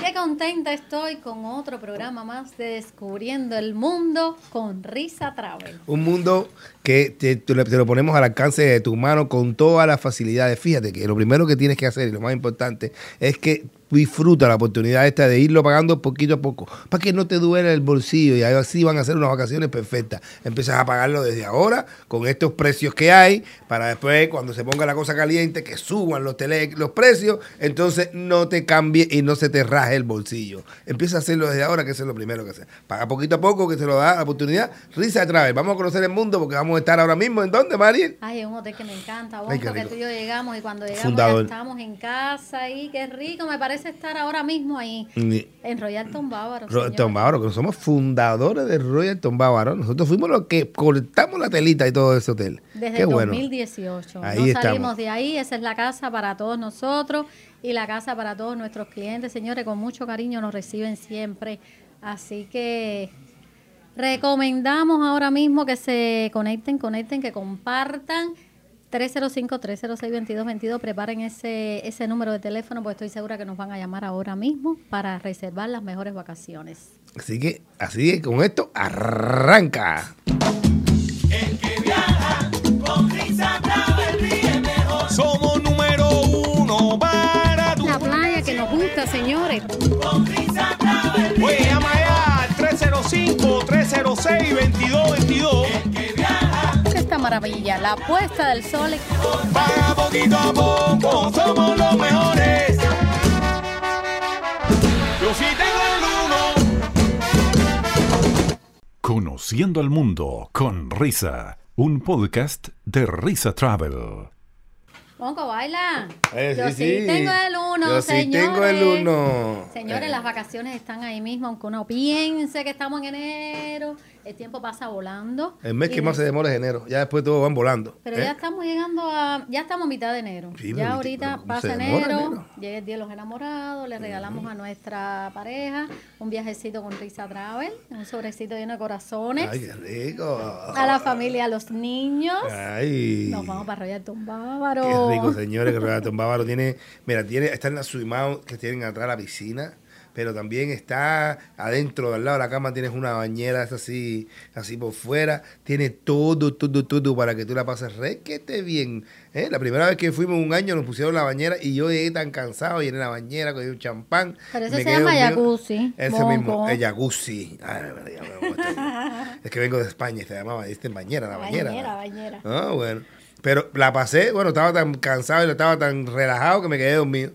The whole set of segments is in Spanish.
Qué contenta estoy con otro programa más de Descubriendo el Mundo con Risa Travel. Un mundo que te lo ponemos al alcance de tu mano con todas las facilidades. Fíjate que lo primero que tienes que hacer y lo más importante es que disfruta la oportunidad esta de irlo pagando poquito a poco, para que no te duele el bolsillo y así van a ser unas vacaciones perfectas. Empiezas a pagarlo desde ahora con estos precios que hay, para después cuando se ponga la cosa caliente que suban los precios, entonces no te cambie y no se te raje el bolsillo. Empieza a hacerlo desde ahora, que eso es lo primero que hacer. Paga poquito a poco, que se lo da la oportunidad. Risa Travel, vamos a conocer el mundo porque vamos a estar ahora mismo, ¿en dónde, Mariel? Ay, es un hotel que me encanta, Ay, qué porque rico. tú y yo llegamos y cuando llegamos Fundador. ya estamos en casa y qué rico, me parece estar ahora mismo ahí en Royalton Bávaro. Royalton Bávaro, que somos fundadores de Royalton Bávaro. Nosotros fuimos los que cortamos la telita y todo ese hotel. Desde Qué el bueno. 2018. Ahí no estamos. salimos de ahí, esa es la casa para todos nosotros y la casa para todos nuestros clientes. Señores, con mucho cariño nos reciben siempre. Así que recomendamos ahora mismo que se conecten, que compartan. 305-306-2222, preparen ese número de teléfono porque estoy segura que nos van a llamar ahora mismo para reservar las mejores vacaciones. Así que con esto arranca. El que viaja con Risa Travel ríe mejor. Somos número uno para tu La playa que nos gusta, señores. Con Risa Travel. Oye, llama ya al 305-306-2222. El que viaja Esta maravilla, la puesta del sol. Paga poquito a poco, somos los mejores. Yo sí tengo el uno. Conociendo al mundo con Risa, un podcast de Risa Travel. Monco, baila. Sí, Yo sí tengo el uno, Yo señores. sí tengo el uno. Señores, las vacaciones están ahí mismo, aunque uno piense que estamos en enero, el tiempo pasa volando. El mes Y que más se demora es enero. Ya después todos van volando. Pero ya estamos llegando ya estamos a mitad de enero. Sí, Ya pero ahorita ¿cómo pasa se demora enero, enero? llega el Día de los Enamorados, le regalamos a nuestra pareja un viajecito con Risa Travel, un sobrecito lleno de corazones. Ay, qué rico. A la familia, a los niños. Ay. Nos vamos para Royalton Qué Bávaro. rico, señores, que Royalton Bávaro tiene, está en la Suimao, que tienen atrás la piscina, pero también está adentro, al lado de la cama tienes una bañera, es así por fuera, tiene todo para que tú la pases requete bien. La primera vez que fuimos un año nos pusieron la bañera y yo llegué tan cansado, llené la bañera, cogí un champán. Pero ese me se quedé llama dormido. jacuzzi, Ese Monco. mismo, el jacuzzi. Ay, es que vengo de España y se llamaba bañera, la bañera. Bañera. Ah, bueno. Pero la pasé, bueno, estaba tan cansado y estaba tan relajado que me quedé dormido.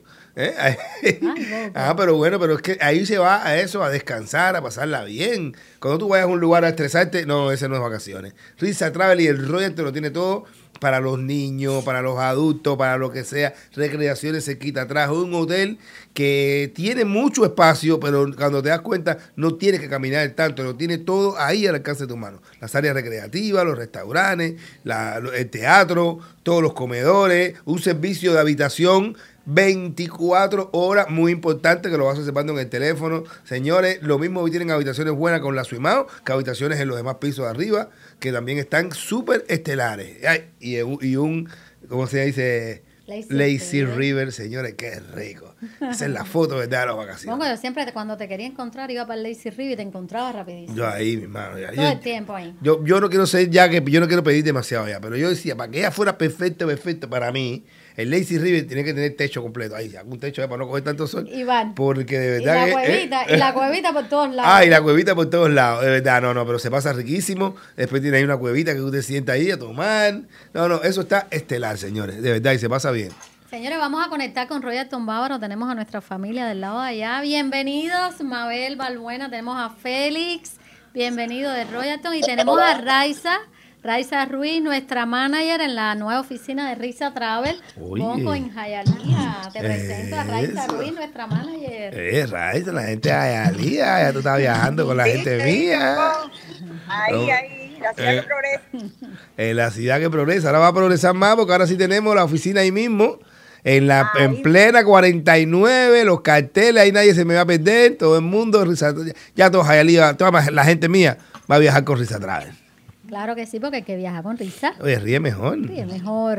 Pero bueno, pero es que ahí se va a eso, a descansar, a pasarla bien. Cuando tú vayas a un lugar a estresarte, no, ese no es vacaciones. Risa Travel y el Royal te lo tiene todo para los niños, para los adultos, para lo que sea. Recreaciones se quita atrás. Un hotel que tiene mucho espacio, pero cuando te das cuenta no tienes que caminar tanto, lo tiene todo ahí al alcance de tu mano. Las áreas recreativas, los restaurantes, el teatro, todos los comedores, un servicio de habitación 24 horas, muy importante, que lo vas reservando en el teléfono. Señores, lo mismo hoy tienen habitaciones buenas con la Suimao, que habitaciones en los demás pisos de arriba, que también están súper estelares. Ay, y un, ¿cómo se dice? Lazy River, señores, qué rico. Esa es la foto, ¿verdad? De las vacaciones. Bueno, yo siempre cuando te quería encontrar iba para el Lazy River y te encontraba rapidísimo. Yo ahí, mi hermano. Todo el tiempo ahí. Yo no quiero ser ya, que yo no quiero pedir demasiado ya, pero yo decía, para que ella fuera perfecto para mí, el Lazy River tiene que tener techo completo. Ahí, algún techo para no coger tanto sol. Iván. Porque de Y verdad la cuevita por todos lados. y la cuevita por todos lados. De verdad, no, pero se pasa riquísimo. Después tiene ahí una cuevita que usted sienta ahí a tomar. No, eso está estelar, señores. De verdad, y se pasa bien. Señores, vamos a conectar con Royalton Bávaro. Tenemos a nuestra familia del lado de allá. Bienvenidos, Mabel Balbuena. Tenemos a Félix, bienvenido de Royalton. Y tenemos a Raiza Ruiz, nuestra manager en la nueva oficina de Risa Travel. Oye. Monco en Hialeah. Te presento a Raiza Eso. Ruiz, nuestra manager. Raiza, la gente de Hialeah, ya tú estás viajando con la gente mía. Ahí, la ciudad que progresa. En la ciudad que progresa. Ahora va a progresar más porque ahora sí tenemos la oficina ahí mismo. En plena 49, los carteles, ahí nadie se me va a perder, todo el mundo, ya todo Hialeah, toda la gente mía va a viajar con Risa Travel. Claro que sí, porque hay que viajar con Risa. Oye, ríe mejor. Sí, es mejor.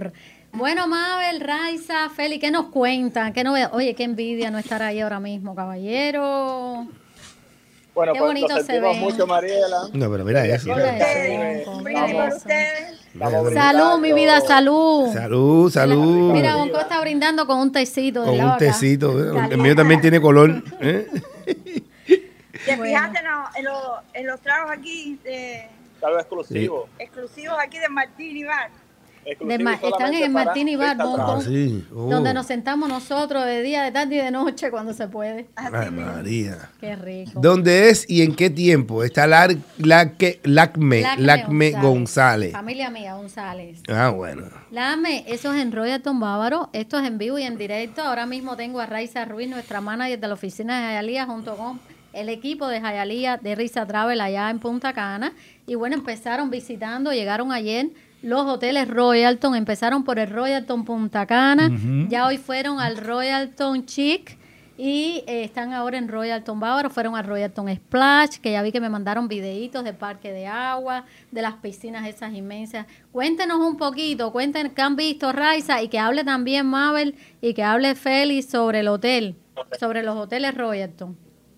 Bueno, Mabel, Raiza, Feli, ¿qué nos cuentan? ¿Qué novedad? Oye, qué envidia no estar ahí ahora mismo, caballero. Bueno, Qué pues bonito lo se sentimos ve. mucho, Mariela. No, pero mira eso. Mira Caribe. eso, Bonco, Brindis mira por eso. ustedes. Estamos Salud, mi vida, salud. Salud, salud. Mira, Bonco está brindando con un tecito. Con del lado un acá. tecito. El Caliente. mío también tiene color. ¿Te Bueno. fijaste en los tragos aquí Algo exclusivo. exclusivos aquí de Martini Bar? Exclusivo Están solamente en el para Martini Bar, esta Bonco. Ah, tarde. sí. Oh. Donde nos sentamos nosotros de día, de tarde y de noche cuando se puede. Ay, María. Qué rico. ¿Dónde es y en qué tiempo? Está Lacme González. Familia mía, González. Ah, bueno. Lame, eso es en Royalton Bávaro. Esto es en vivo y en directo. Ahora mismo tengo a Raiza Ruiz, nuestra manager de la oficina de Hialeah, junto con el equipo de Hialeah de Risa Travel allá en Punta Cana. Y bueno, empezaron visitando, llegaron ayer los hoteles Royalton. Empezaron por el Royalton Punta Cana. Ya hoy fueron al Royalton Chic. Y están ahora en Royalton Bávaro, fueron a Royalton Splash, que ya vi que me mandaron videitos de parque de agua, de las piscinas esas inmensas. Cuéntenos un poquito, cuéntenos qué han visto, Raiza, y que hable también Mabel y que hable Félix sobre el hotel, sobre los hoteles Royalton.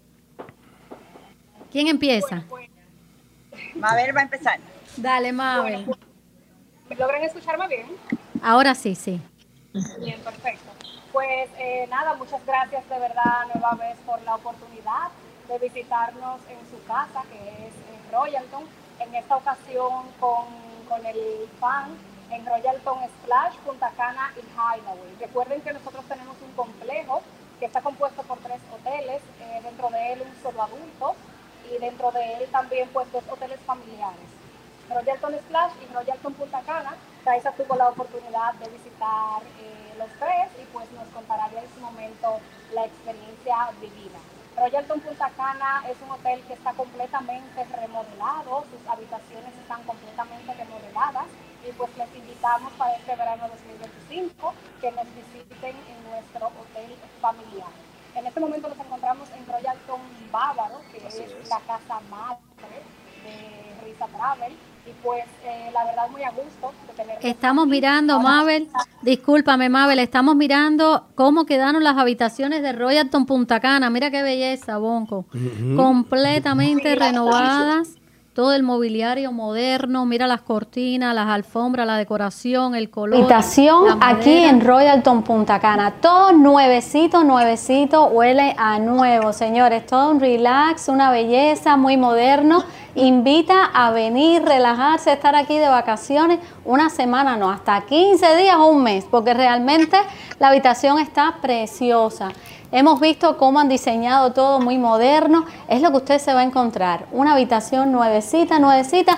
¿Quién empieza? Mabel va a empezar. Dale, Mabel. ¿Me logran escucharme bien? Ahora sí, sí. Bien, perfecto. Pues nada, muchas gracias de verdad nueva vez por la oportunidad de visitarnos en su casa, que es en Royalton, en esta ocasión con el fan en Royalton Splash, Punta Cana y Hideaway. Recuerden que nosotros tenemos un complejo que está compuesto por 3 hoteles, dentro de él un solo adulto y dentro de él también pues 2 hoteles familiares. Royalton Splash y Royalton Punta Cana. Raiza tuvo la oportunidad de visitar los 3 y pues nos contará en su momento la experiencia vivida. Royalton Punta Cana es un hotel que está completamente remodelado, sus habitaciones están completamente remodeladas y pues les invitamos para este verano 2025 que nos visiten en nuestro hotel familiar. En este momento nos encontramos en Royalton Bávaro, que es la casa madre de Risa Travel. Y pues la verdad muy a gusto de tener. Estamos mirando, Mabel, discúlpame, Mabel, estamos mirando cómo quedaron las habitaciones de Royalton Punta Cana. Mira qué belleza, Bonco. Completamente renovadas, todo el mobiliario moderno, mira las cortinas, las alfombras, la decoración, el color. Habitación aquí en Royalton Punta Cana, todo nuevecito, nuevecito, huele a nuevo, señores, todo un relax, una belleza, muy moderno. Invita a venir, relajarse, estar aquí de vacaciones una semana, no, hasta 15 días o un mes, porque realmente la habitación está preciosa. Hemos visto cómo han diseñado todo muy moderno, es lo que usted se va a encontrar, una habitación nuevecita, nuevecita.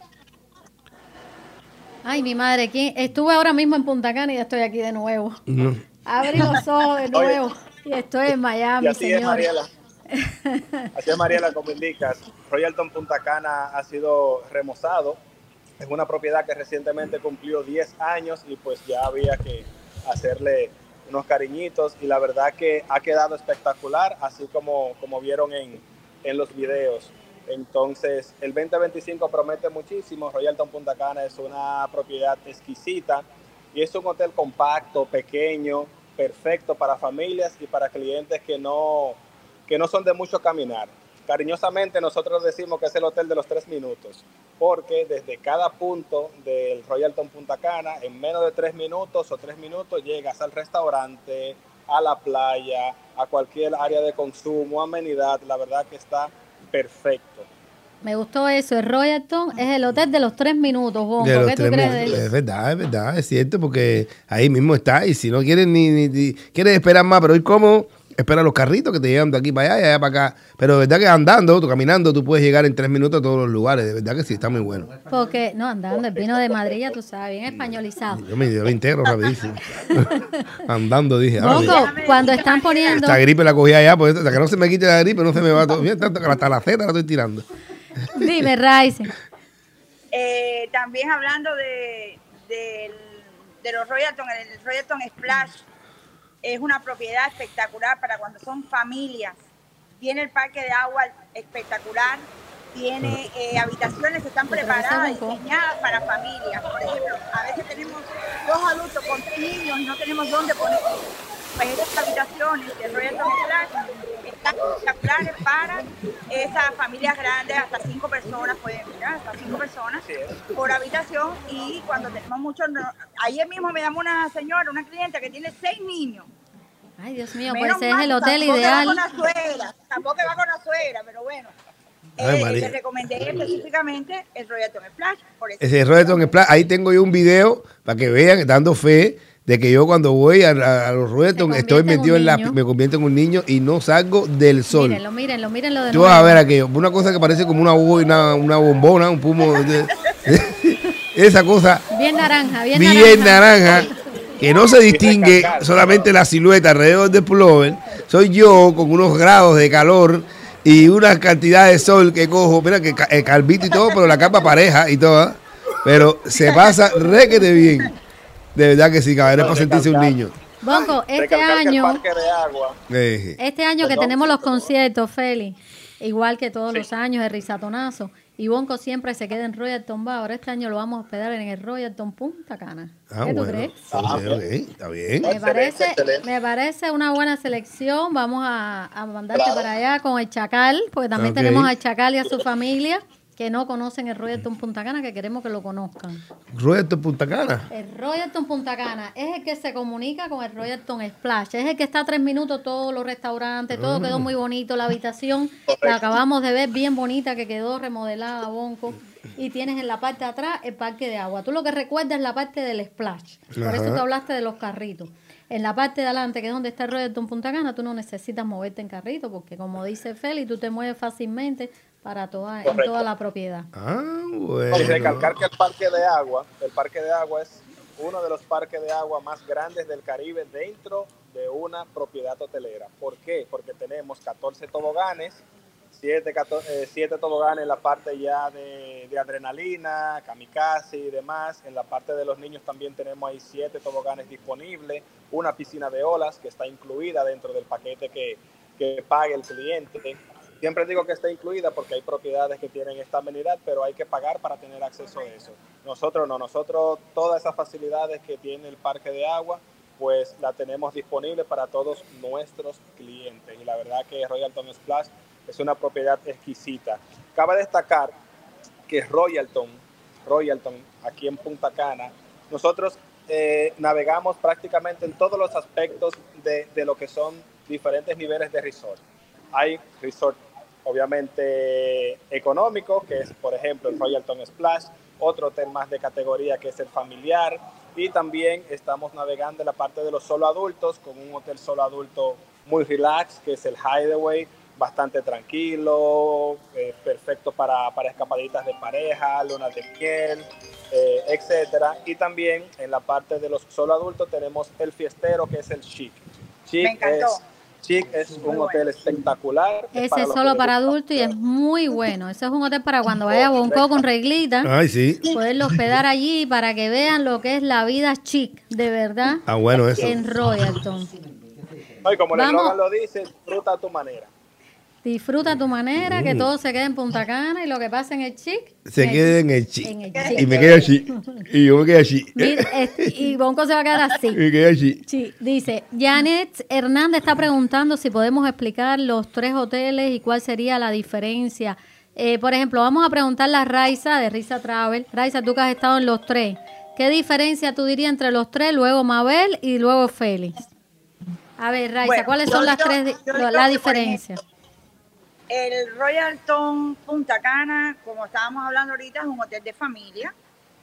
Ay, mi madre, estuve ahora mismo en Punta Cana y ya estoy aquí de nuevo. Abrí los ojos de nuevo y estoy en Miami, Y así es, señores. Mariela. Así es, Mariela, como indicas, Royalton Punta Cana ha sido remozado. Es una propiedad que recientemente cumplió 10 años y pues ya había que hacerle unos cariñitos y la verdad que ha quedado espectacular, así como vieron en los videos. Entonces, el 2025 promete muchísimo. Royalton Punta Cana es una propiedad exquisita y es un hotel compacto, pequeño, perfecto para familias y para clientes que no son de mucho caminar. Cariñosamente nosotros decimos que es el hotel de los 3 minutos, porque desde cada punto del Royalton Punta Cana, en menos de 3 minutos o 3 minutos llegas al restaurante, a la playa, a cualquier área de consumo, amenidad. La verdad que está perfecto. Me gustó eso, el Royalton es el hotel de los 3 minutos, Bonco. De los ¿Qué tú 3 crees de minutos. eso? Es verdad, es cierto, porque ahí mismo está. Y si no quieres ni quieres esperar más, pero ir como espera los carritos que te llevan de aquí para allá y allá para acá. Pero de verdad que andando, tú caminando, tú puedes llegar en 3 minutos a todos los lugares. De verdad que sí, está muy bueno. Porque, no, andando, el vino de Madrid, ya tú sabes, bien españolizado. Yo me integro rapidísimo. Andando, dije. Bonco, cuando están poniendo... Esta gripe la cogí allá, pues hasta que no se me quite la gripe, no se me va todo bien. Tanto que hasta la cera la estoy tirando. Dime, Raiza. También hablando de los Royalton, el Royalton Splash es una propiedad espectacular para cuando son familias. Tiene el parque de agua espectacular, tiene habitaciones que están preparadas, diseñadas para familias. Por ejemplo, a veces tenemos 2 adultos con 3 niños y no tenemos dónde poner. Pues estas habitaciones de Royalton Splash están espectaculares para esas familias grandes, hasta 5 personas pueden mirar, hasta 5 personas por habitación. Y cuando tenemos muchos, ayer mismo me llamó una señora, una cliente que tiene 6 niños. Ay, Dios mío, Menos pues ese es el mal, hotel tampoco ideal. Tampoco va con la suegra, pero bueno. Le recomendé específicamente el Royalton Splash. Por eso. Ese Royalton Splash, ahí tengo yo un video para que vean, dando fe de que yo cuando voy a los Royalton estoy metido me convierto en un niño y no salgo del sol. Mírenlo de nuevo. Tú vas a ver aquello, una cosa que parece como una bombona, un pumo. Esa cosa. Bien naranja. Que no se distingue solamente la silueta alrededor del pullover. Soy yo con unos grados de calor y una cantidad de sol que cojo. Mira que calvito y todo, pero la capa pareja y todo. Pero se pasa requete bien. De verdad que sí, cabrón, es para sentirse un niño. Bonco, este año que tenemos los conciertos, Félix, igual que todos los años, el risatonazo, y Bonco siempre se queda en Royalton Bar. Ahora este año lo vamos a hospedar en el Royalton Punta Cana. ¿Qué tú crees? Está bien. Me parece una buena selección. Vamos a mandarte para allá con el Chacal, porque también tenemos al Chacal y a su familia que no conocen el Royalton Punta Cana, que queremos que lo conozcan. ¿Royalton Punta Cana? El Royalton Punta Cana es el que se comunica con el Royalton Splash. Es el que está a 3 minutos, todos los restaurantes, todo quedó muy bonito. La habitación la acabamos de ver, bien bonita, que quedó remodelada, Bonco. Y tienes en la parte de atrás el parque de agua. Tú lo que recuerdas es la parte del Splash. Por eso tú hablaste de los carritos. En la parte de adelante, que es donde está el Royalton Punta Cana, tú no necesitas moverte en carrito, porque como dice Félix, tú te mueves fácilmente en toda la propiedad. Bueno. Y recalcar que el parque de agua es uno de los parques de agua más grandes del Caribe dentro de una propiedad hotelera. ¿Por qué? Porque tenemos 14 toboganes, 7 toboganes en la parte ya de adrenalina, kamikaze y demás. En la parte de los niños también tenemos ahí 7 toboganes disponibles, una piscina de olas que está incluida dentro del paquete que pague el cliente. Siempre digo que está incluida porque hay propiedades que tienen esta amenidad, pero hay que pagar para tener acceso a eso. Nosotros todas esas facilidades que tiene el parque de agua, pues la tenemos disponible para todos nuestros clientes. Y la verdad que Royalton Splash es una propiedad exquisita. Cabe destacar que Royalton, aquí en Punta Cana, nosotros navegamos prácticamente en todos los aspectos de lo que son diferentes niveles de resort. Hay resort obviamente económico, que es por ejemplo el Royalton Splash, otro hotel más de categoría que es el familiar, y también estamos navegando en la parte de los solo adultos, con un hotel solo adulto muy relax, que es el Hideaway, bastante tranquilo, perfecto para escapaditas de pareja, lunas de miel, etcétera. Y también en la parte de los solo adultos tenemos el fiestero, que es el Chic. Me encantó. Chic es un hotel espectacular. Ese es solo para adultos y es muy bueno. Ese es un hotel para cuando vaya a Bonco con reglita. Ay, sí. Poderlo hospedar allí para que vean lo que es la vida chic, de verdad. Bueno, eso. En Royalton. Y como el eslogan lo dice, disfruta a tu manera. Disfruta a tu manera, que todo se quede en Punta Cana y lo que pasa en el Chic. Se quede en el Chic. Y me quedo así. Y yo me quedo así. Y Bonco se va a quedar así. Me quedo así. Sí, dice, Janet Hernández está preguntando si podemos explicar los 3 hoteles y cuál sería la diferencia. Por ejemplo, vamos a preguntarle a Raiza de Risa Travel. Raiza, tú que has estado en los 3. ¿Qué diferencia tú dirías entre los 3, luego Mabel y luego Félix? A ver, Raiza, ¿cuáles son las 3 la diferencia? El Royalton Punta Cana, como estábamos hablando ahorita, es un hotel de familia.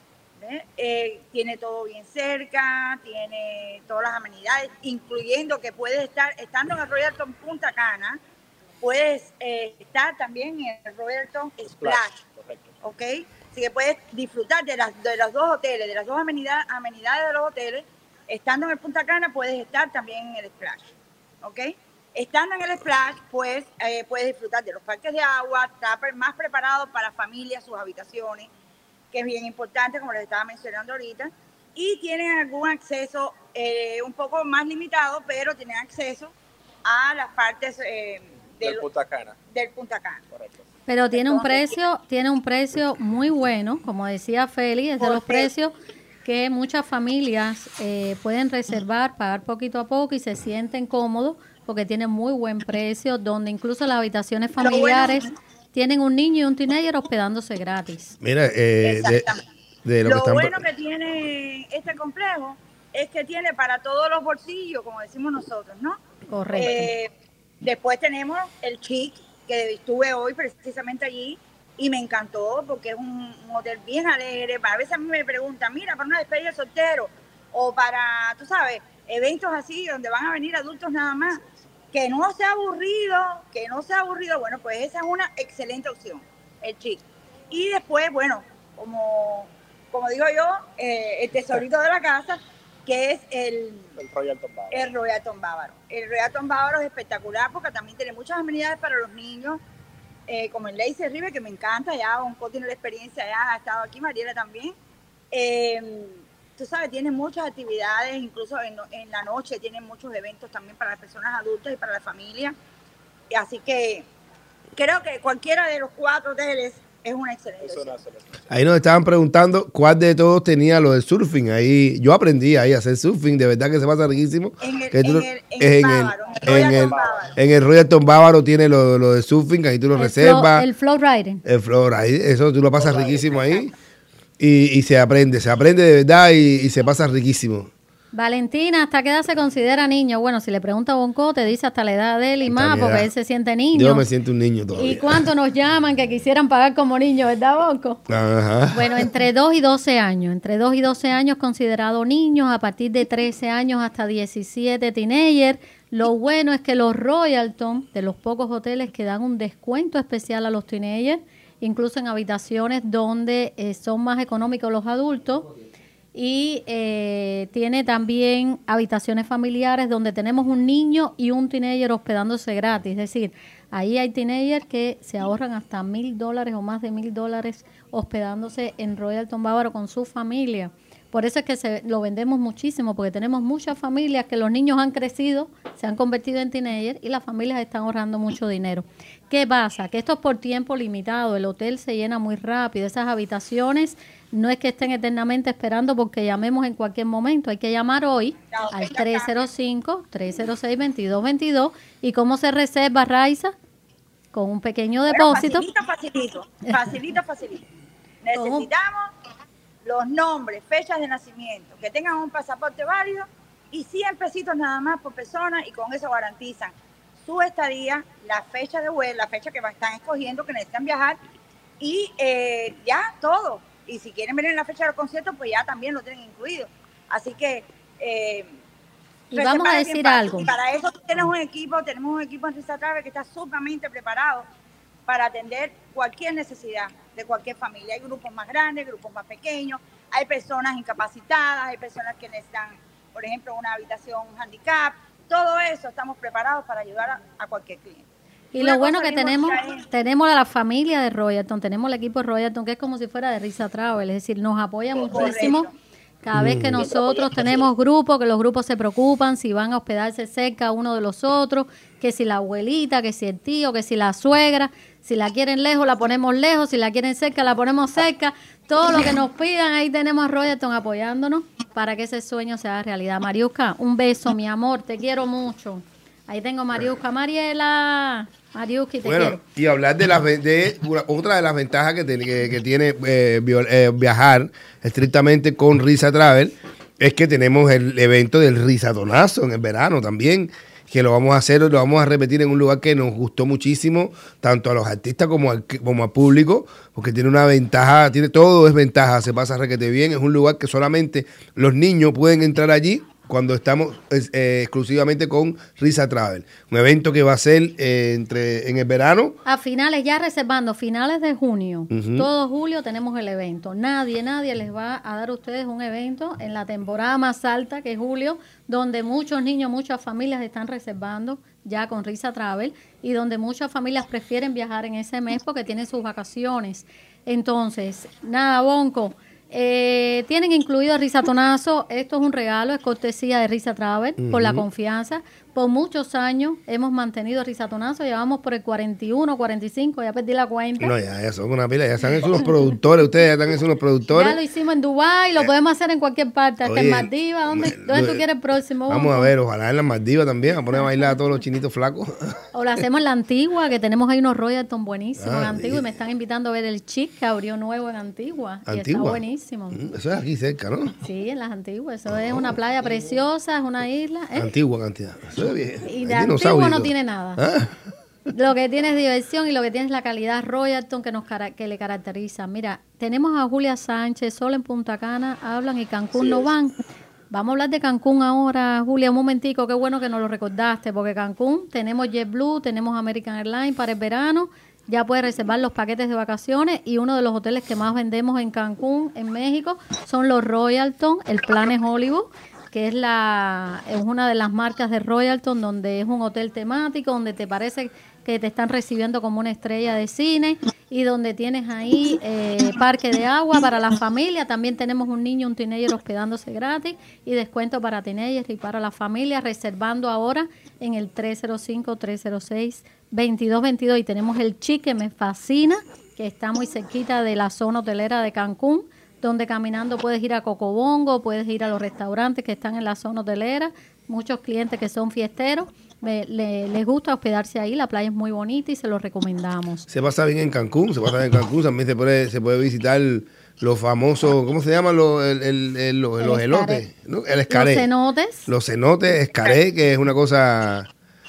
Tiene todo bien cerca, tiene todas las amenidades, incluyendo que puedes estar, estando en el Royalton Punta Cana, puedes estar también en el Royalton Splash. ¿Ok? Así que puedes disfrutar de los 2 hoteles, de las 2 amenidades de los hoteles. Estando en el Punta Cana, puedes estar también en el Splash. ¿Ok? Estando en el Splash, pues puedes disfrutar de los parques de agua, está más preparado para familias, sus habitaciones, que es bien importante, como les estaba mencionando ahorita, y tienen algún acceso un poco más limitado, pero tienen acceso a las partes del Punta Cana. Del Punta Cana. Correcto. Pero tiene Entonces, un precio muy bueno, como decía Feli, es de los Porque- precios que muchas familias pueden reservar, pagar poquito a poco y se sienten cómodos porque tiene muy buen precio, donde incluso las habitaciones Lo bueno- familiares tienen un niño y un teenager hospedándose gratis. Mira, Exactamente. de lo que Lo están... bueno que tiene este complejo es que tiene para todos los bolsillos, como decimos nosotros, ¿no? Correcto. Después tenemos el Chic, que estuve hoy precisamente allí y me encantó porque es un hotel bien alegre. A veces a mí me preguntan, mira, para una despedida de soltero o para, tú sabes, eventos así donde van a venir adultos nada más, que no sea aburrido, bueno, pues esa es una excelente opción, el Chic. Y después, bueno, como digo yo, el tesorito de la casa, que es el Royalton Bávaro. el Royalton Bávaro. El Royalton Bávaro es espectacular porque también tiene muchas amenidades para los niños, como el Lazy River, que me encanta, ya Bonco tiene la experiencia, ya ha estado aquí, Mariela también. Tú sabes, tiene muchas actividades, incluso en la noche tienen muchos eventos también para las personas adultas y para la familia. Y así que creo que cualquiera de los 4 hoteles es una excelente Es una opción. selección. Ahí nos estaban preguntando cuál de todos tenía lo del surfing. Ahí yo aprendí ahí a hacer surfing, de verdad que se pasa riquísimo. En el- Que tú- en el Bávaro, en el Royalton Bávaro. en el Royalton Bávaro tiene lo de surfing, ahí tú lo reservas. El flow riding. El flor, ahí, eso tú lo pasas riquísimo ahí. Y se aprende de verdad y se pasa riquísimo. Valentina, ¿hasta qué edad se considera niño? Bueno, si le pregunta a Bonco, te dice hasta la edad de él y Hasta más, mi porque edad. él se siente niño. Yo me siento un niño todavía. ¿Y cuánto nos llaman que quisieran pagar como niño, verdad, Bonco? Ajá. Bueno, entre 2 y 12 años. Entre 2 y 12 años considerado niños, a partir de 13 años hasta 17 teenager. Lo bueno es que los Royalton, de los pocos hoteles que dan un descuento especial a los teenagers, incluso en habitaciones donde son más económicos los adultos. Y tiene también habitaciones familiares donde tenemos un niño y un teenager hospedándose gratis. Es decir, ahí hay teenagers que se ahorran hasta $1,000 o más de $1,000 hospedándose en Royalton Bávaro con su familia. Por eso es que lo vendemos muchísimo, porque tenemos muchas familias que los niños han crecido, se han convertido en teenagers y las familias están ahorrando mucho dinero. ¿Qué pasa? Que esto es por tiempo limitado, el hotel se llena muy rápido, esas habitaciones no es que estén eternamente esperando porque llamemos en cualquier momento, hay que llamar hoy al 305-306-2222. ¿Y cómo se reserva, Raiza? Con un pequeño depósito. Facilito. ¿Cómo? Necesitamos los nombres, fechas de nacimiento, que tengan un pasaporte válido y 100 pesitos nada más por persona, y con eso garantizan su estadía, la fecha de vuelo, la fecha que están escogiendo, que necesitan viajar, y ya todo. Y si quieren venir en la fecha del concierto, pues ya también lo tienen incluido. Así que Y vamos a decir algo. Y para eso tenemos un equipo en Risa Travel que está sumamente preparado para atender cualquier necesidad de cualquier familia. Hay grupos más grandes, grupos más pequeños, hay personas incapacitadas, hay personas que necesitan, por ejemplo, una habitación handicap. Todo eso estamos preparados para ayudar a cualquier cliente. Y Una lo bueno cosa que bien tenemos, bonita es- tenemos a la familia de Royalton, tenemos el equipo de Royalton, que es como si fuera de Risa Travel, es decir, nos apoya muchísimo. Cada vez que nosotros tenemos grupos, que los grupos se preocupan si van a hospedarse cerca uno de los otros, que si la abuelita, que si el tío, que si la suegra, si la quieren lejos, la ponemos lejos, si la quieren cerca, la ponemos cerca. Todo lo que nos pidan, ahí tenemos a Royalton apoyándonos para que ese sueño se haga realidad. Mariusca, un beso, mi amor, te quiero mucho. Ahí tengo Mariusca, Mariela. Mariusca, te Bueno, quiero. y hablar otra de las ventajas que tiene viajar estrictamente con Risa Travel es que tenemos el evento del Risatonazo en el verano también, que lo vamos a repetir en un lugar que nos gustó muchísimo, tanto a los artistas como al público, porque tiene una ventaja, todo es ventaja, se pasa requete bien, es un lugar que solamente los niños pueden entrar allí cuando estamos exclusivamente con Risa Travel. Un evento que va a ser en el verano. A finales, ya reservando, finales de junio, todo julio tenemos el evento. Nadie les va a dar a ustedes un evento en la temporada más alta, que es julio, donde muchos niños, muchas familias están reservando ya con Risa Travel y donde muchas familias prefieren viajar en ese mes porque tienen sus vacaciones. Entonces, nada, Bonco. Tienen incluido el Risatonazo. Esto es un regalo, es cortesía de Risa Travel por la confianza, Por muchos años hemos mantenido Risatonazo, llevamos por el 41, 45, ya perdí la cuenta. No, ya son una pila, ya están hechos unos productores, ustedes ya están hechos unos productores. Ya lo hicimos en Dubái, lo podemos hacer en cualquier parte, hasta Oye, en Maldivas. ¿Dónde tú quieres el próximo? Vamos a ver, ojalá en las Maldivas también, a poner a bailar a todos los chinitos flacos. O lo hacemos en la Antigua, que tenemos ahí unos Royalton buenísimos en Antigua, sí. y me están invitando a ver el Chic que abrió nuevo en Antigua. Y está buenísimo. Eso es aquí cerca, ¿no? Sí, en las Antiguas. Eso es una playa preciosa, es una isla. Antigua cantidad. Eso es bien. Y de Antigua no tiene nada. ¿Ah? Lo que tiene es diversión y lo que tiene es la calidad Royalton que le caracteriza. Mira, tenemos a Julia Sánchez, solo en Punta Cana, hablan y Cancún no van. Vamos a hablar de Cancún ahora, Julia, un momentico, qué bueno que nos lo recordaste, porque Cancún tenemos JetBlue, tenemos American Airlines para el verano, ya puedes reservar los paquetes de vacaciones y uno de los hoteles que más vendemos en Cancún, en México, son los Royalton, el Planet Hollywood, que es una de las marcas de Royalton, donde es un hotel temático, donde te parece que te están recibiendo como una estrella de cine y donde tienes ahí parque de agua para la familia. También tenemos un niño, un teenager hospedándose gratis y descuento para teenagers y para la familia, reservando ahora en el 305-306-2222. Y tenemos el Chic, que me fascina, que está muy cerquita de la zona hotelera de Cancún, donde caminando puedes ir a Cocobongo, puedes ir a los restaurantes que están en la zona hotelera. Muchos clientes que son fiesteros les gusta hospedarse ahí, la playa es muy bonita y se los recomendamos. Se pasa bien en Cancún, también se puede visitar los famosos, ¿cómo se llaman los elotes? ¿No? El escaré. Los cenotes, escaré, que es una cosa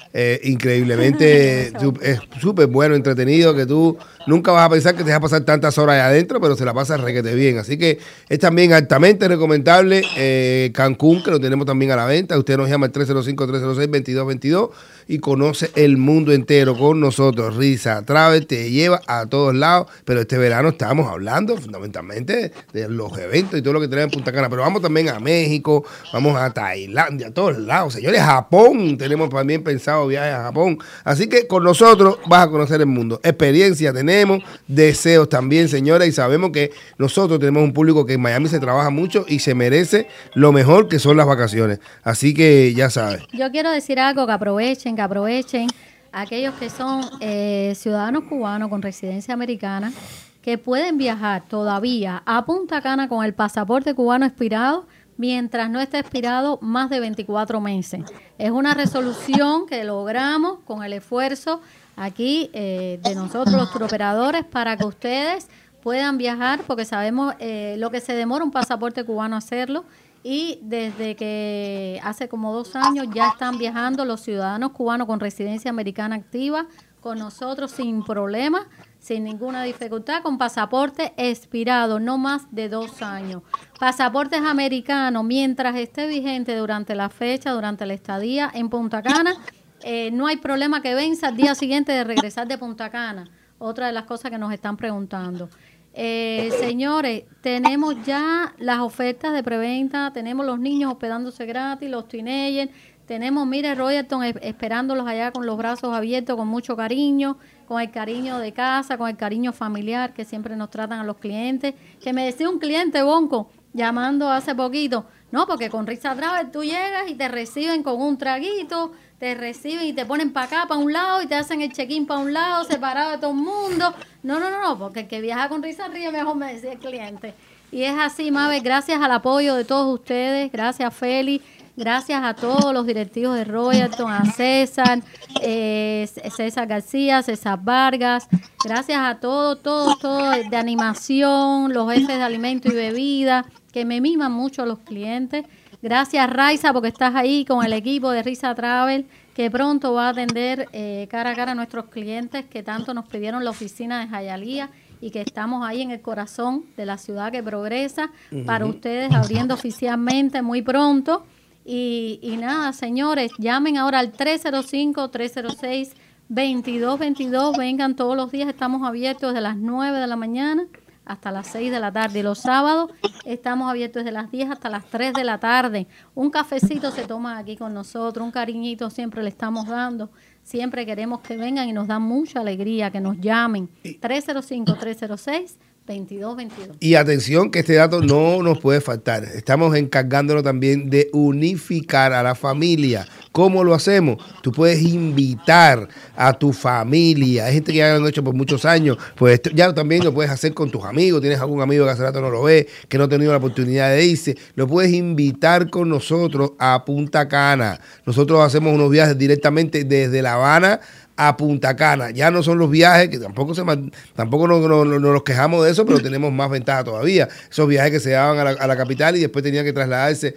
increíblemente es súper bueno, entretenido, que tú nunca vas a pensar que te vas a pasar tantas horas ahí adentro, pero se la pasa requete bien. Así que es también altamente recomendable Cancún, que lo tenemos también a la venta. Usted nos llama al 305-306-2222 y conoce el mundo entero con nosotros. Risa Travel te lleva a todos lados, pero este verano estamos hablando fundamentalmente de los eventos y todo lo que tenemos en Punta Cana, pero vamos también a México, vamos a Tailandia, a todos lados. Señores, Japón, tenemos también pensado viajes a Japón. Así que con nosotros vas a conocer el mundo. Experiencia tenemos, deseos también, señores, y sabemos que nosotros tenemos un público que en Miami se trabaja mucho y se merece lo mejor, que son las vacaciones. Así que ya sabes. Yo quiero decir algo, que aprovechen aquellos que son ciudadanos cubanos con residencia americana, que pueden viajar todavía a Punta Cana con el pasaporte cubano expirado, mientras no esté expirado más de 24 meses. Es una resolución que logramos con el esfuerzo aquí de nosotros los turoperadores para que ustedes puedan viajar, porque sabemos lo que se demora un pasaporte cubano hacerlo, y desde que hace como 2 años ya están viajando los ciudadanos cubanos con residencia americana activa con nosotros sin problema, sin ninguna dificultad, con pasaporte expirado, no más de 2 años. Pasaportes americanos, mientras esté vigente durante la fecha, durante la estadía en Punta Cana, no hay problema que venza al día siguiente de regresar de Punta Cana. Otra de las cosas que nos están preguntando. Señores, tenemos ya las ofertas de preventa, tenemos los niños hospedándose gratis, los teenagers, tenemos, mire, Royalton esperándolos allá con los brazos abiertos, con mucho cariño, con el cariño de casa, con el cariño familiar que siempre nos tratan a los clientes. Que me decía un cliente, Bonco, llamando hace poquito, no, porque con Risa Travel tú llegas y te reciben con un traguito, te reciben y te ponen para acá, para un lado, y te hacen el check-in para un lado, separado de todo el mundo. No, porque el que viaja con Risa ríe mejor, me decía el cliente. Y es así, Mabel, gracias al apoyo de todos ustedes, gracias Félix, gracias a todos los directivos de Royalton, a César, César García, César Vargas, gracias a todos de animación, los jefes de alimento y bebida, que me miman mucho a los clientes. Gracias, Raiza, porque estás ahí con el equipo de Risa Travel, que pronto va a atender cara a cara a nuestros clientes que tanto nos pidieron la oficina de Hialeah, y que estamos ahí en el corazón de la ciudad que progresa, para ustedes, abriendo oficialmente muy pronto. Y nada, señores, llamen ahora al 305-306-2222, vengan todos los días, estamos abiertos desde las 9 de la mañana hasta las 6 de la tarde, y los sábados estamos abiertos desde las 10 hasta las 3 de la tarde. Un cafecito se toma aquí con nosotros, un cariñito siempre le estamos dando, siempre queremos que vengan y nos da mucha alegría que nos llamen. 305-306 2222. Y atención que este dato no nos puede faltar. Estamos encargándonos también de unificar a la familia. ¿Cómo lo hacemos? Tú puedes invitar a tu familia. Hay gente que ya lo han hecho por muchos años. Pues esto ya también lo puedes hacer con tus amigos. Tienes algún amigo que hace rato no lo ve, que no ha tenido la oportunidad de irse. Lo puedes invitar con nosotros a Punta Cana. Nosotros hacemos unos viajes directamente desde La Habana a Punta Cana. Ya no son los viajes que tampoco no nos quejamos de eso, pero tenemos más ventaja todavía. Esos viajes que se daban a la capital y después tenían que trasladarse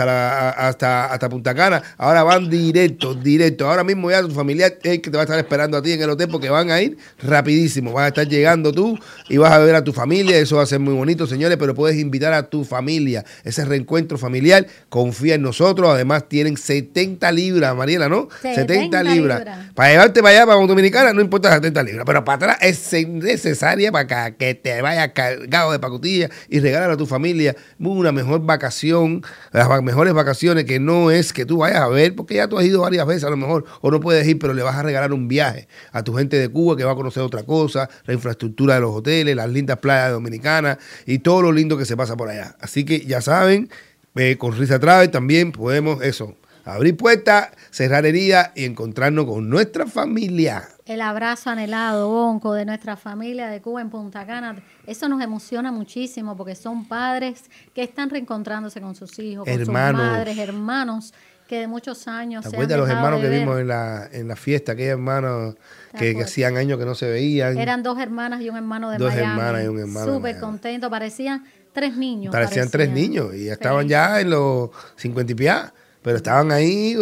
hasta Punta Cana. Ahora van directo. Ahora mismo ya tu familiar es el que te va a estar esperando a ti en el hotel porque van a ir rapidísimo. Vas a estar llegando tú y vas a ver a tu familia. Eso va a ser muy bonito, señores, pero puedes invitar a tu familia. Ese reencuentro familiar, confía en nosotros. Además tienen 70 libras, Mariela, ¿no? 70 libras. Para llevarte para allá, para Dominicana, no importa las 70 libras, pero para atrás es necesaria para que te vayas cargado de pacotilla y regalar a tu familia una mejor vacación, las mejores vacaciones, que no es que tú vayas a ver, porque ya tú has ido varias veces a lo mejor, o no puedes ir, pero le vas a regalar un viaje a tu gente de Cuba que va a conocer otra cosa, la infraestructura de los hoteles, las lindas playas dominicanas y todo lo lindo que se pasa por allá. Así que ya saben, con Risa Travel también podemos eso, abrir puertas, cerrar heridas y encontrarnos con nuestra familia. El abrazo anhelado, Bonco, de nuestra familia de Cuba en Punta Cana. Eso nos emociona muchísimo porque son padres que están reencontrándose con sus hijos, con Hermanos. sus madres, hermanos que de muchos años ¿Te se han acuerdas de los dejado hermanos de que ver? vimos en la fiesta? Aquellos hermanos De que acuerdo. hacían años que no se veían. Eran 2 hermanas y un hermano de Dos Miami. hermanas y un hermano de Súper Miami. contentos, parecían 3 niños. Parecían 3 niños y ya estaban ya en los 50 y piá. Pero estaban ahí,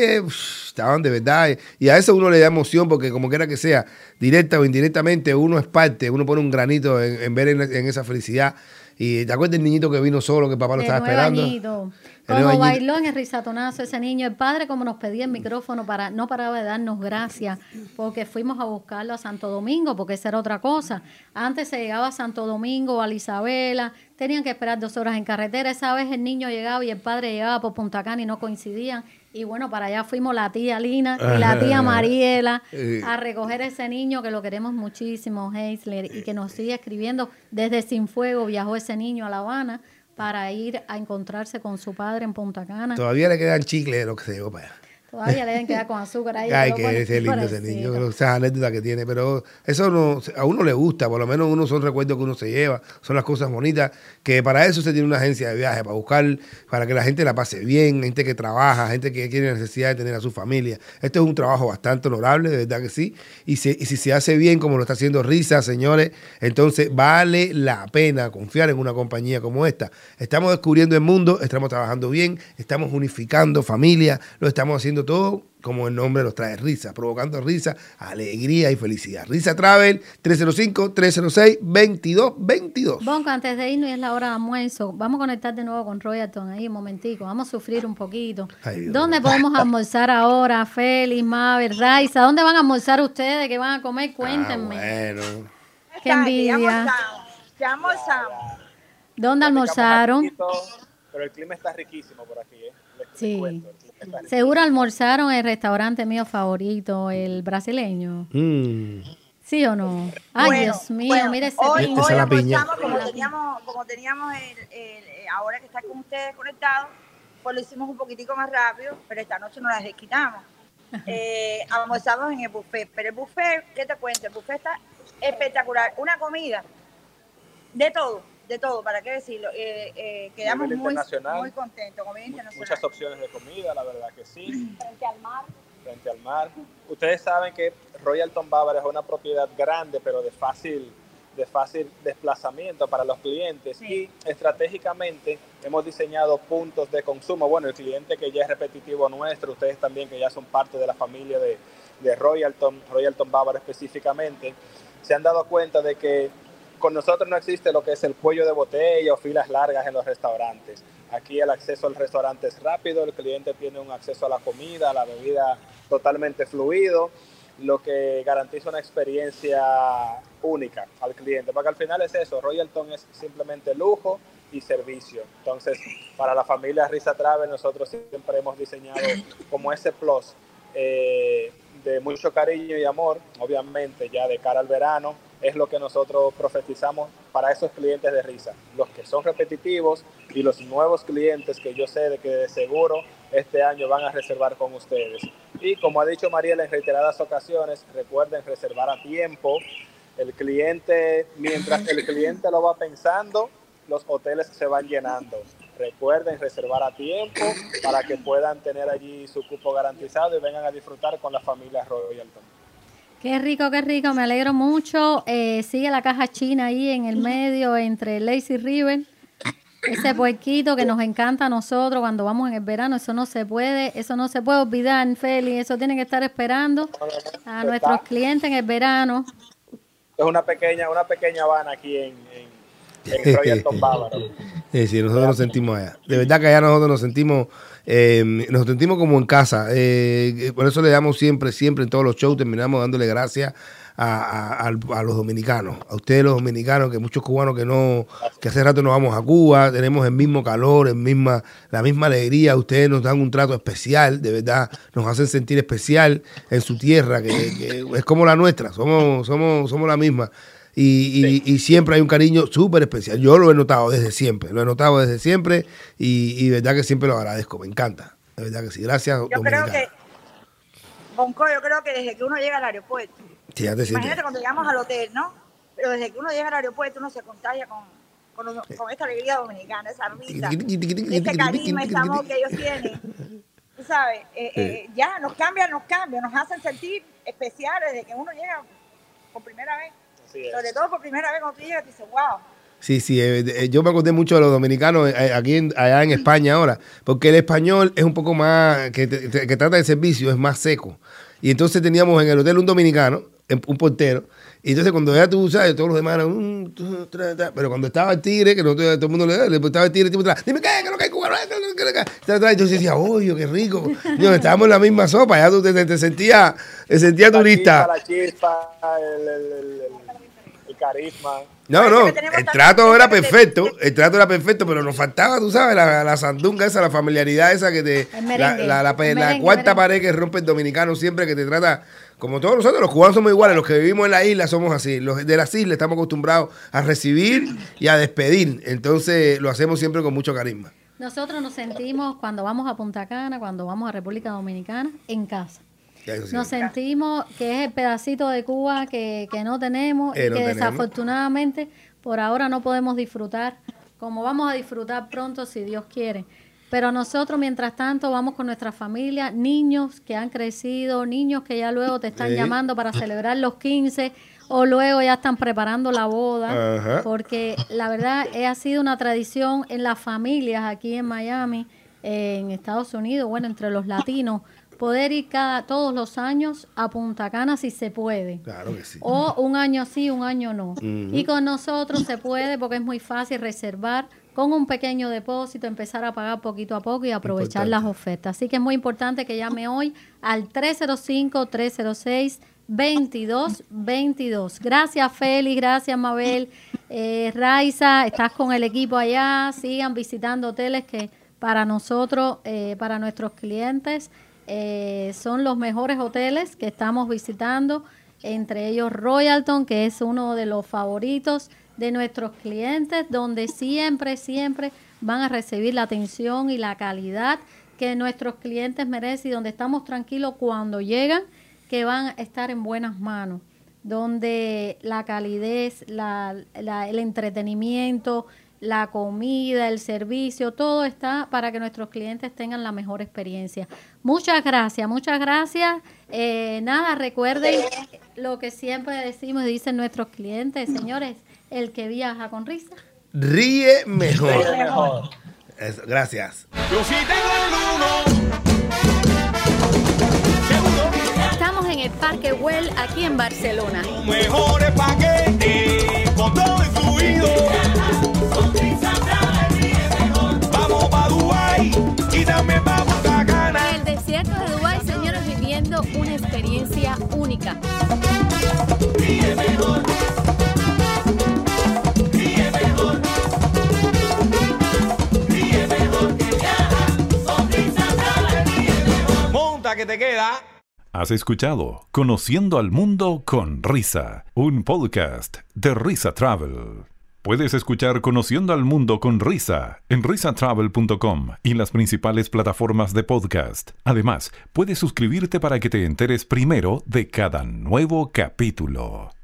estaban de verdad. Y a eso uno le da emoción porque como quiera que sea, directa o indirectamente, uno es parte, uno pone un granito en ver en esa felicidad. Y ¿te acuerdas del niñito que vino solo, que el papá lo estaba esperando? Añito. El nuevo Como añito. bailó en el risatonazo ese niño, el padre como nos pedía el micrófono no paraba de darnos gracias, porque fuimos a buscarlo a Santo Domingo, porque esa era otra cosa. Antes se llegaba a Santo Domingo, a la Isabela, tenían que esperar 2 horas en carretera. Esa vez el niño llegaba y el padre llegaba por Punta Cana y no coincidían. Y bueno, para allá fuimos la tía Lina y la tía Mariela a recoger ese niño que lo queremos muchísimo, Heisler, y que nos sigue escribiendo. Desde Cienfuegos viajó ese niño a La Habana para ir a encontrarse con su padre en Punta Cana. Todavía le quedan chicles de lo que se llevó para allá. Todavía le deben quedar con azúcar ahí. Ay, lo que ponen ese lindo ese pobrecito. niño, con esas anécdotas que tiene, pero eso no, a uno le gusta, por lo menos uno son recuerdos que uno se lleva, son las cosas bonitas, que para eso se tiene una agencia de viaje, para buscar, para que la gente la pase bien, gente que trabaja, gente que tiene necesidad de tener a su familia. Esto es un trabajo bastante honorable, de verdad que sí, y si se hace bien como lo está haciendo Risa, señores, entonces vale la pena confiar en una compañía como esta. Estamos descubriendo el mundo, estamos trabajando bien, estamos unificando familias, lo estamos haciendo todo como el nombre nos trae, risa, provocando risa, alegría y felicidad. Risa Travel, 305-306-2222. Bonco, antes de irnos y es la hora de almuerzo, vamos a conectar de nuevo con Royalton ahí un momentico, vamos a sufrir un poquito. Ay, Dios ¿Dónde mío. podemos almorzar ahora, Félix, Mabel, Raiza? ¿Dónde van a almorzar ustedes? ¿Qué van a comer? Cuéntenme. Bueno. Qué envidia. Ya almorzamos. ¿Dónde almorzaron? Pero el clima está riquísimo por aquí, ¿eh? Les Sí. cuento, el clima está riquísimo. Seguro almorzaron en el restaurante mío favorito, el brasileño. ¿Sí o no? Ay, Bueno, Dios mío, bueno, mire ese hoy, tipo. Esa es la piña. almorzamos como teníamos ahora que está con ustedes conectados, pues lo hicimos un poquitico más rápido, pero esta noche nos las desquitamos. Almorzamos en el buffet, pero el buffet, ¿qué te cuento? El buffet está espectacular, una comida de todo, ¿para qué decirlo? Quedamos Nivel internacional. muy contentos, comida internacional. Muchas opciones de comida, la verdad que sí, Frente al mar. frente al mar. Ustedes saben que Royalton Bávara es una propiedad grande, pero de fácil desplazamiento para los clientes. Sí. Y estratégicamente hemos diseñado puntos de consumo. Bueno, el cliente que ya es repetitivo nuestro, ustedes también que ya son parte de la familia de Royalton Bávara específicamente, se han dado cuenta de que con nosotros no existe lo que es el cuello de botella o filas largas en los restaurantes. Aquí el acceso al restaurante es rápido, el cliente tiene un acceso a la comida, a la bebida totalmente fluido, lo que garantiza una experiencia única al cliente, porque al final es eso, Royalton es simplemente lujo y servicio. Entonces, para la familia Risa Travel, nosotros siempre hemos diseñado como ese plus de mucho cariño y amor, obviamente ya de cara al verano, es lo que nosotros profetizamos para esos clientes de Risa, los que son repetitivos y los nuevos clientes que yo sé de que de seguro este año van a reservar con ustedes. Y como ha dicho Mariela en reiteradas ocasiones, recuerden reservar a tiempo. El cliente, mientras el cliente lo va pensando, los hoteles se van llenando. Recuerden reservar a tiempo para que puedan tener allí su cupo garantizado y vengan a disfrutar con la familia Royalton. Qué rico, me alegro mucho. Sigue la caja china ahí en el medio entre Lazy River. Ese puerquito que nos encanta a nosotros cuando vamos en el verano, eso no se puede olvidar, Feli, eso tiene que estar esperando a nuestros clientes en el verano. Es una pequeña Habana aquí en Royalton Bávaro. Sí, nosotros nos sentimos allá. De verdad que allá nosotros nos sentimos como en casa. Por eso le damos siempre en todos los shows, terminamos dándole gracias a los dominicanos, a ustedes los dominicanos, que muchos cubanos que hace rato nos vamos a Cuba, tenemos el mismo calor, la misma alegría. Ustedes nos dan un trato especial, de verdad, nos hacen sentir especial en su tierra, que es como la nuestra, somos la misma. Y siempre hay un cariño súper especial. Yo lo he notado desde siempre y de verdad que siempre lo agradezco, me encanta. De verdad que sí, gracias. Yo creo que desde que uno llega al aeropuerto, sí, imagínate cuando llegamos al hotel, ¿no? Pero desde que uno llega al aeropuerto uno se contagia con esta alegría dominicana, esa risa, ese carisma, ese amor que ellos tienen. Tú sabes, ya nos cambian, nos hacen sentir especiales desde que uno llega por primera vez. Sobre todo por primera vez cuando tú llegas, dices, wow. Sí, yo me acordé mucho de los dominicanos allá en España ahora, porque el español es un poco más, que trata de servicio, es más seco. Y entonces teníamos en el hotel un dominicano, un portero, y entonces cuando ya tú sabes, todos los demás eran, pero cuando estaba el tigre, que todo el mundo le estaba el tigre, tipo, dime qué es lo que hay cubano, entonces decía, oye, qué rico. Estábamos en la misma sopa, ya tú te sentías turista. La chispa, el carisma. No, el trato era perfecto, pero nos faltaba, tú sabes, la sandunga esa, la familiaridad esa que la cuarta pared que rompe el dominicano siempre, que te trata como todos nosotros. Los cubanos somos iguales, los que vivimos en la isla somos así, los de las islas estamos acostumbrados a recibir y a despedir, entonces lo hacemos siempre con mucho carisma. Nosotros nos sentimos cuando vamos a Punta Cana, cuando vamos a República Dominicana, en casa. Nos sentimos que es el pedacito de Cuba que no tenemos y que desafortunadamente por ahora no podemos disfrutar, como vamos a disfrutar pronto si Dios quiere. Pero nosotros, mientras tanto, vamos con nuestra familia, niños que han crecido, niños que ya luego te están llamando para celebrar los 15 o luego ya están preparando la boda. Ajá. Porque la verdad ha sido una tradición en las familias aquí en Miami, en Estados Unidos, bueno, entre los latinos, poder ir todos los años a Punta Cana si se puede. Claro que sí. O un año sí, un año no. Y con nosotros se puede porque es muy fácil reservar con un pequeño depósito, empezar a pagar poquito a poco y aprovechar las ofertas. Así que es muy importante que llame hoy al 305-306-2222. Gracias, Félix. Gracias, Mabel. Raiza, estás con el equipo allá. Sigan visitando hoteles que para nosotros, para nuestros clientes, son los mejores hoteles que estamos visitando, entre ellos Royalton, que es uno de los favoritos de nuestros clientes, donde siempre van a recibir la atención y la calidad que nuestros clientes merecen y donde estamos tranquilos cuando llegan, que van a estar en buenas manos, donde la calidez, el entretenimiento, la comida, el servicio, todo está para que nuestros clientes tengan la mejor experiencia. Muchas gracias. Recuerden lo que siempre decimos y dicen nuestros clientes, señores, el que viaja con risa ríe mejor. Eso, gracias. Yo sí tengo el uno. Estamos en el Parque Güell, aquí en Barcelona. Los mejores paquetes, con todo incluido. Vamos pa' Dubái y también pa' Punta Cana. En el desierto de Dubái, señores, viviendo una experiencia única. Ríe mejor. Ríe mejor. Ríe mejor que viaja. Sonrisa Travel, ríe mejor. Monta que te queda. Has escuchado Conociendo al Mundo con Risa, un podcast de Risa Travel. Puedes escuchar Conociendo al Mundo con Risa en risatravel.com y las principales plataformas de podcast. Además, puedes suscribirte para que te enteres primero de cada nuevo capítulo.